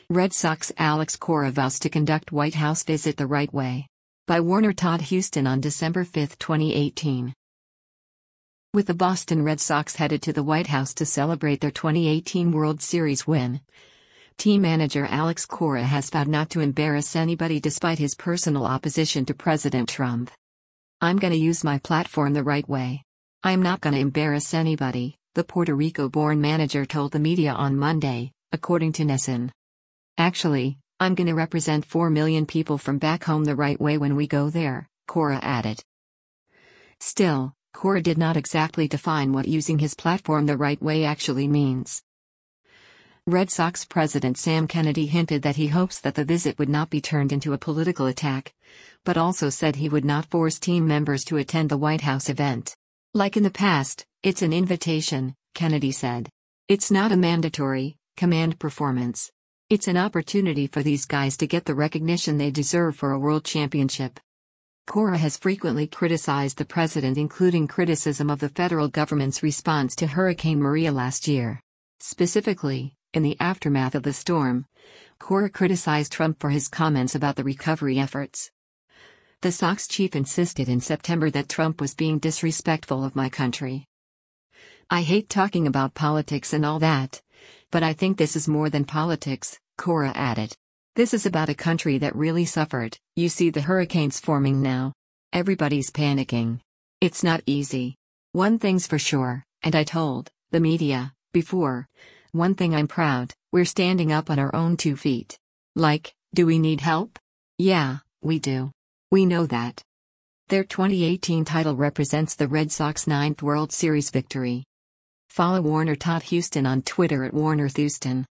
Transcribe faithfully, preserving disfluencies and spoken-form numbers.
Red Sox Alex Cora vows to conduct White House visit the right way. By Warner Todd Huston on December fifth, twenty eighteen. With the Boston Red Sox headed to the White House to celebrate their twenty eighteen World Series win, team manager Alex Cora has vowed not to embarrass anybody despite his personal opposition to President Trump. "I'm gonna use my platform the right way. I'm not gonna embarrass anybody," the Puerto Rico-born manager told the media on Monday, according to NESN. "Actually, I'm gonna represent four million people from back home the right way when we go there," Cora added. Still, Cora did not exactly define what using his platform the right way actually means. Red Sox President Sam Kennedy hinted that he hopes that the visit would not be turned into a political attack, but also said he would not force team members to attend the White House event. "Like in the past, it's an invitation," Kennedy said. "It's not a mandatory, command performance. It's an opportunity for these guys to get the recognition they deserve for a world championship." Cora has frequently criticized the president, including criticism of the federal government's response to Hurricane Maria last year. Specifically, in the aftermath of the storm, Cora criticized Trump for his comments about the recovery efforts. The Sox chief insisted in September that Trump was being disrespectful of my country. "I hate talking about politics and all that, but I think this is more than politics," Cora added. "This is about a country that really suffered. You see the hurricanes forming now. Everybody's panicking. It's not easy. One thing's for sure, and I told the media before, one thing I'm proud, we're standing up on our own two feet. Like, do we need help? Yeah, we do. We know that." Their twenty eighteen title represents the Red Sox ninth World Series victory. Follow Warner Todd Huston on Twitter at Warner Thuston.